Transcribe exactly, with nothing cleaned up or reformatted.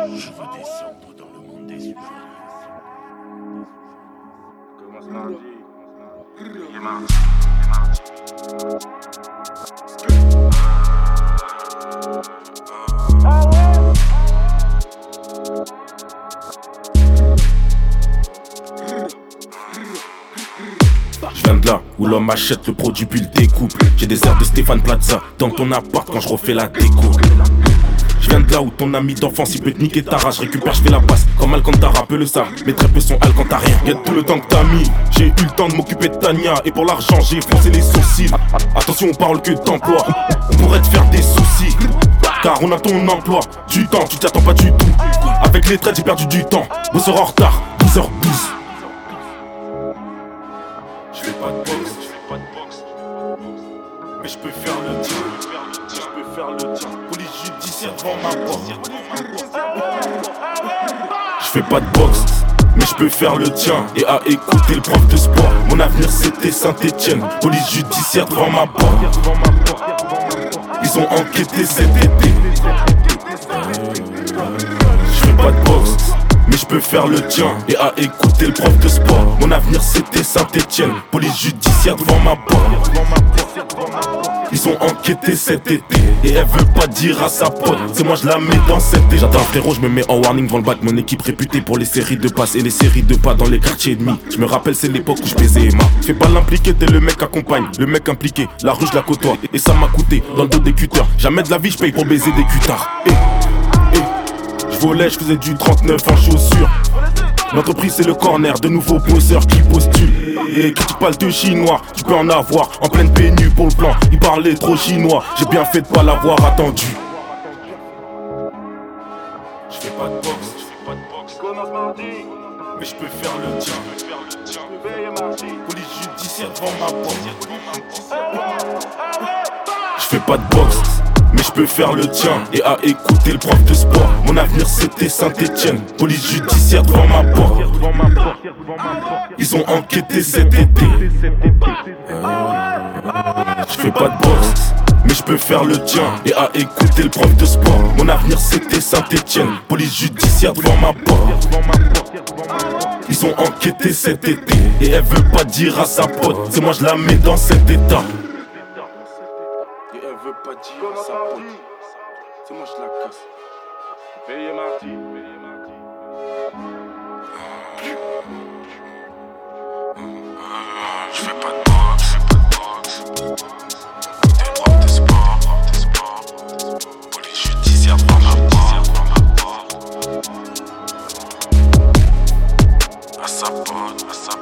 Je veux descendre dans le monde des humains. Commence mardi. Il est mardi. Je viens de là où l'homme achète le produit puis le découpe. J'ai des airs de Stéphane Plaza dans ton appart quand je refais la déco. Je viens de là où ton ami d'enfance il peut te niquer ta race. Je récupère, je fais la passe comme Alcantara, peu le savent. Mais très peu sont Alcantarien. Y'a tout le temps que t'as mis. J'ai eu le temps de m'occuper de Tania. Et pour l'argent j'ai froncé les sourcils. Attention on parle que d'emploi. On pourrait te faire des soucis. Car on a ton emploi. Du temps, tu t'attends pas du tout. Avec les traites j'ai perdu du temps. Bosseur en retard, douze heures douze. Je fais pas de boxe, je fais pas de boxe. Mais je peux faire le tien. Je peux faire le tien. Police judiciaire devant ma porte. Je fais pas de boxe, mais je peux faire le tien. Et à écouter le prof de sport. Mon avenir c'était Saint-Etienne. Police judiciaire devant ma porte. Ils ont enquêté cet été. Je fais pas de boxe, mais je peux faire le tien. Et à écouter le prof de sport. Mon avenir c'était Saint-Etienne. Police judiciaire devant ma porte. Ils ont enquêté cet été. Et elle veut pas dire à sa pote. C'est moi je la mets dans cette été. J'attends frérot, je me mets en warning devant le bac. Mon équipe réputée pour les séries de passes et les séries de pas dans les quartiers ennemis. Je me rappelle c'est l'époque où je baisais Emma. Fais pas l'impliqué, t'es le mec accompagne. Le mec impliqué, la rue je la côtoie. Et ça m'a coûté dans le dos des cuteurs. Jamais de la vie je paye pour baiser des cutards. Et, et, je volais, je faisais du trente-neuf en chaussures. L'entreprise c'est le corner, de nouveaux bosseurs qui postulent. Et qui parle de chinois, tu peux en avoir en pleine pénu pour le plan. Il parlait trop chinois, j'ai bien fait de pas l'avoir attendu. Je fais pas de boxe, je fais pas de boxe. Commence mardi. Mais je peux faire le tien. Police judiciaire devant ma porte. Je fais pas de boxe, mais je peux faire le tien. Et à écouter le prof de sport. Mon avenir c'était Saint-Etienne. Police judiciaire devant ma porte. Ils ont enquêté cet été. Je fais pas de boxe, mais je peux faire le tien. Et à écouter le prof de sport. Mon avenir c'était Saint-Etienne. Police judiciaire devant ma porte. Ils ont enquêté cet été. Et elle veut pas dire à sa pote. C'est moi je la mets dans cet état. Et elle veut pas dire à sa pote. C'est moi je la casse. Veillez mardi. Veillez mardi. Je fais pas de boxe, je fais pas de boxe. Des profs de sport, profs de sport. Police judiciaire devant ma porte. À sa porte, à sa